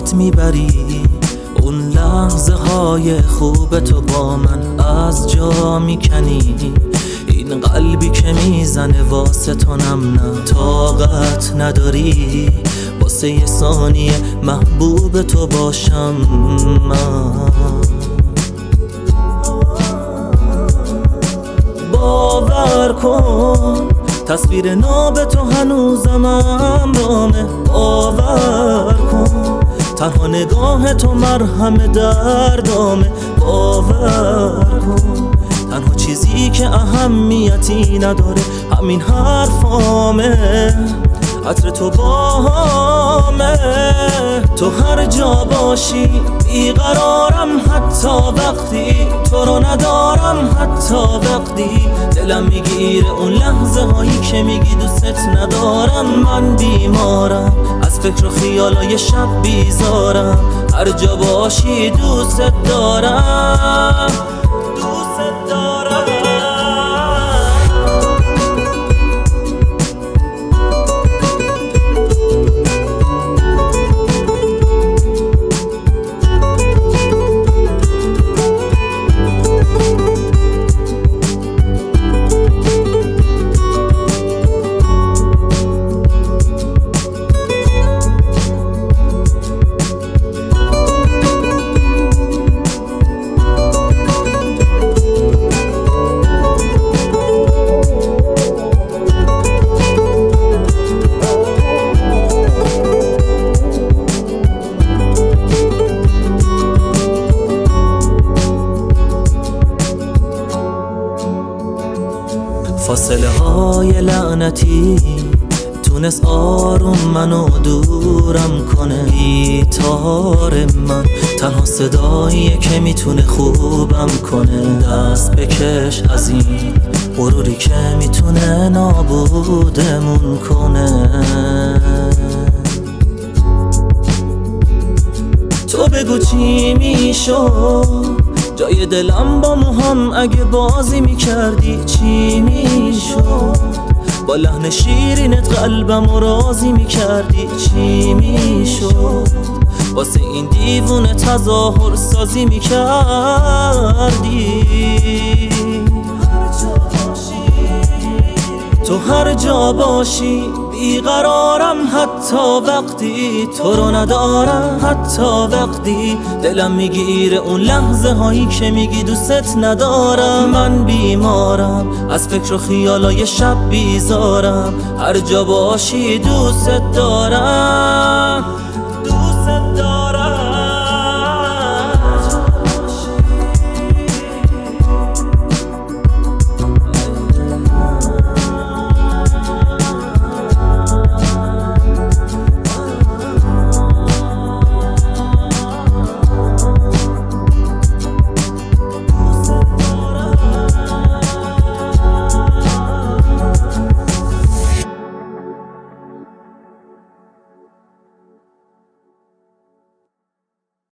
یاد میبری اون لحظه های خوب تو با من از جا میکنی. این قلبی که میزنه واسه تو نم نه طاقت نداری واسه یه ثانیه محبوب تو باشم من. باور کن تصویر ناب تو هنوزم امرامه. باور کن تنها نگاه تو مرهم دردامه. باور کن تنها چیزی که اهمیتی نداره همین حرفامه. عطر تو باهامه. تو هر جا باشی بیقرارم حتی وقتی تو رو ندارم. حتی وقتی دلم میگیره اون لحظه هایی که میگی دوست ندارم. من بیمارم از فکر و خیالای شب بیزارم. هر جا باشی دوست دارم. دوست دارم. فاصله های لعنتی تونست آروم منو دورم کنه. گیتار من تنها صداییه که میتونه خوبم کنه. دست بکش از این غروری که میتونه نابودمون کنه. تو بگو چی میشد جای دلم با موهام اگه بازی میکردی چی میشد؟ با لحن شیرینت قلبم و راضی میکردی چی میشد؟ واسه این دیوونه تظاهر سازی میکردی. تو هر جا باشی بیقرارم حتی وقتی تو رو ندارم. حتی وقتی دلم میگیره اون لحظه هایی که میگی دوست ندارم. من بیمارم از فکر و خیالای شب بیزارم. هر جا باشی دوست دارم.